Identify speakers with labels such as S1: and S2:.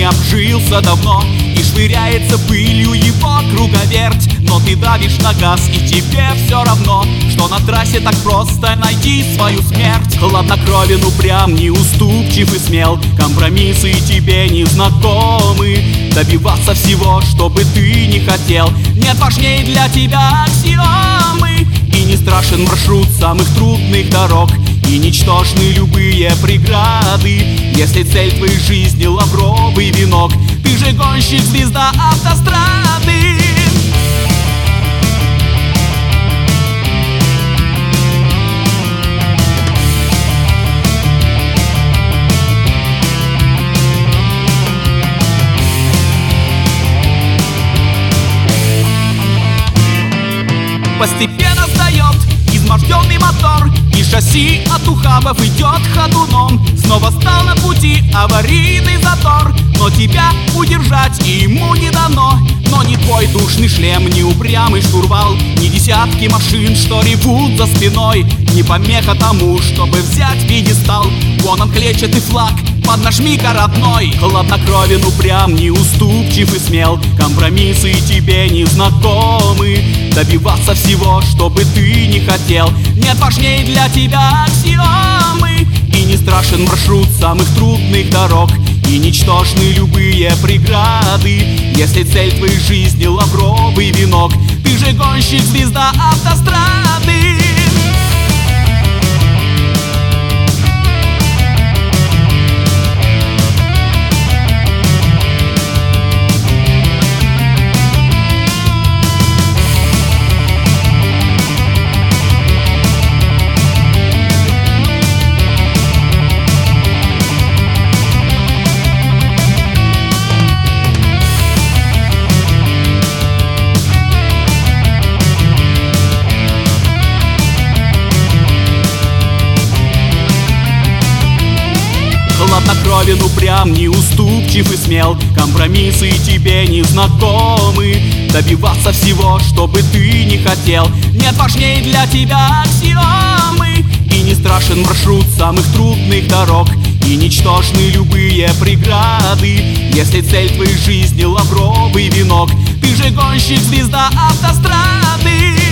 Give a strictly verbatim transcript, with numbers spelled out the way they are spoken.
S1: не обжился давно, и швыряется пылью его круговерть. Но ты давишь на газ, и тебе все равно, что на трассе так просто найти свою смерть. Хладнокровен, упрям, неуступчив и смел, компромиссы тебе не знакомы. Добиваться всего, что бы ты не хотел, нет важней для тебя аксиомы. И не страшен маршрут самых трудных дорог, и ничтожны любые преграды, если цель твоей жизни — лавровый венок. Ты же гонщик, звезда автострады. Постепенно сдает изможденный мотор, и шасси от ухабов идет ходуном. Снова стал на пути аварийный затор, но тебя удержать ему не дано. Но ни твой душный шлем, ни упрямый штурвал, ни десятки машин, что ревут за спиной, не помеха тому, чтобы взять пьедестал. Вон он, клетчатый флаг, поднажми-ка, родной. Хладнокровен, упрям, неуступчив и смел, компромиссы тебе не знакомы. Добиваться всего, что бы ты не хотел, нет важней для тебя аксиомы. И не страшен маршрут самых трудных дорог, и ничтожны любые преграды, если цель твоей жизни — лавровый венок. Ты же гонщик, звезда автострады. Хладнокровен, упрям, неуступчив и смел, компромиссы тебе не знакомы. Добиваться всего, что бы ты не хотел, нет важней для тебя аксиомы. И не страшен маршрут самых трудных дорог, и ничтожны любые преграды, если цель твоей жизни — лавровый венок. Ты же гонщик, звезда автострады.